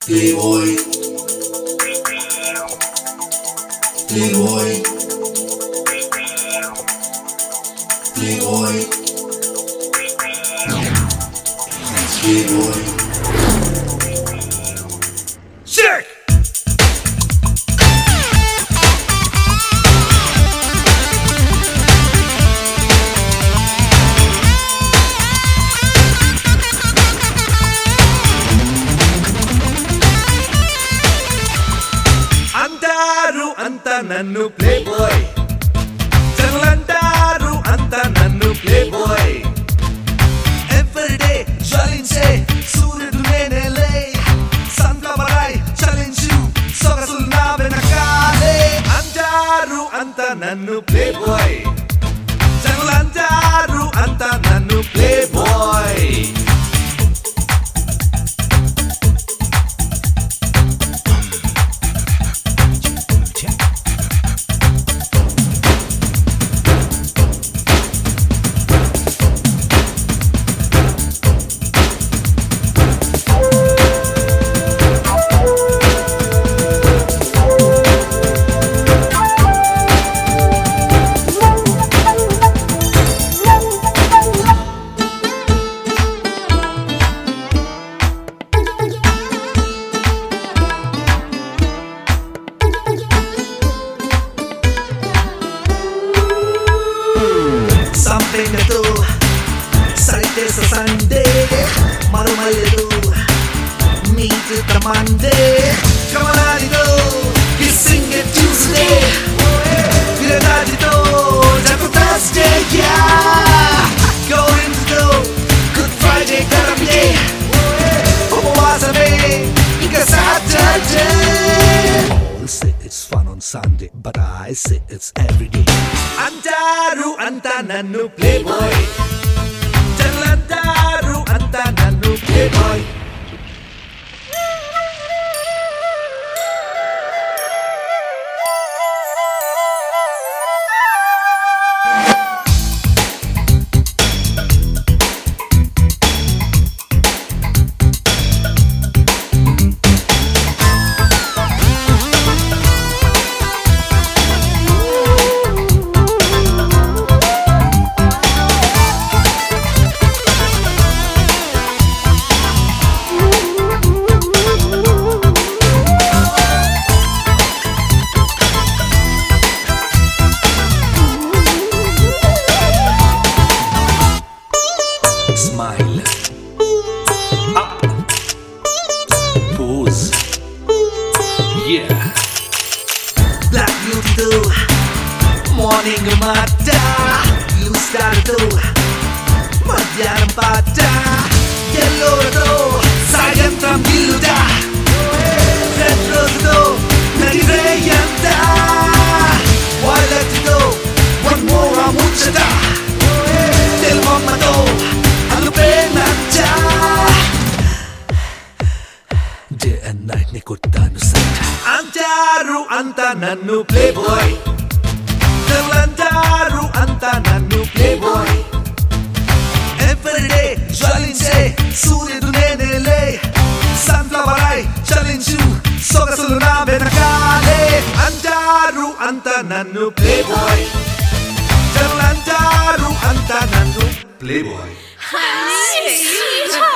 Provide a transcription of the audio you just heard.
Playboy, Playboy, Playboy, Playboy. Check! అంటారు అంత నన్ను ప్లే బాయ్, జనులంటారు అంత నన్ను ప్లే బాయ్. ఎవ్రీడే జ్వలించే సూర్యుడు నేనేలే, సన్ఫ్లవర్ ఐ చలించు సొగసులు నా వెనకాలే. అంటారు అంత నన్ను ప్లే బాయ్, జనులంటారు అంత నన్ను ప్లే బాయ్. సంపెంగతో సరితేస సండే మరుమల్లెలు మీట్ మండే కమలానితో కిస్సింగ్ ట్యూస్డే విరదాజితో జపు Thursday going to good Friday కరమే ఉపవాసమే ఇక Saturday. All say it's fun on Sunday, but I say it's every day. అంటారు అంతా నన్ను ప్లే బాయ్, జనులంటారు అంతా నన్ను play boy. Smile, up, pose, yeah. Black beauty do, morning mata, you start do, madhyanam pata, yellow do, sayantram gilda, red rose do, nadireyanta, violet do, one more amuchada, del mama do. Day and night ని కొట్టాను site. అంటారు అంత నన్ను play bye, జనులంటారు అంత నన్ను play bye. Everyday జ్వలించే సూర్యుడు నేనేలే, sunflower I చలించు సొగసులు నా వెనకాలే. అంటారు అంత నన్ను ప్లే బాయ్, జనులంటారు అంత నన్ను ప్లే బాయ్. Hi, sweetheart.